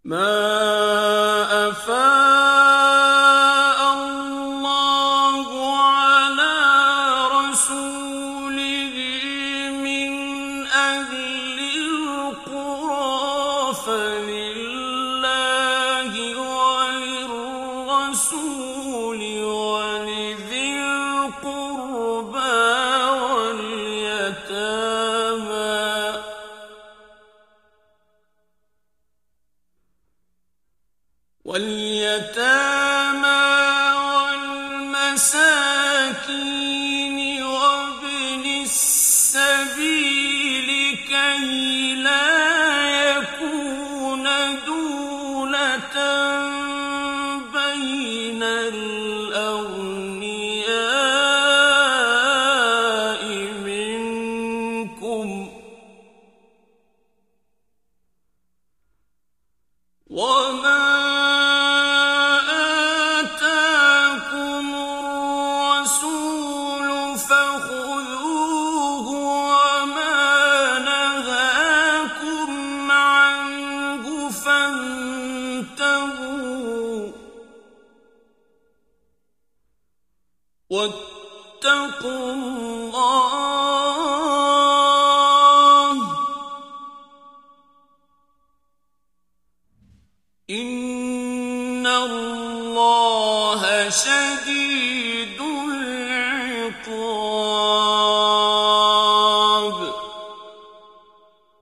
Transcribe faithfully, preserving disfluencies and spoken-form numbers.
مَا أَفَاءَ اللَّهُ عَلَىٰ رَسُولِهِ مِنْ أَهْلِ الْقُرَىٰ فَلِلَّهِ وَلِلرَّسُولِ وَلِذِي الْقُرْبَىٰ وَالْيَتَامَىٰ وَالْمَسَاكِينِ وَابْنِ السَّبِيلِ كَيْ لَا يَكُونَ دُولَةً بَيْنَ الْأَغْنِيَاءِ مِنكُمْ ۚ وَمَا وَاتَّقُوا اللَّهَ ۚ إِنَّ اللَّهَ شَدِيدُ الْعِقَابِ.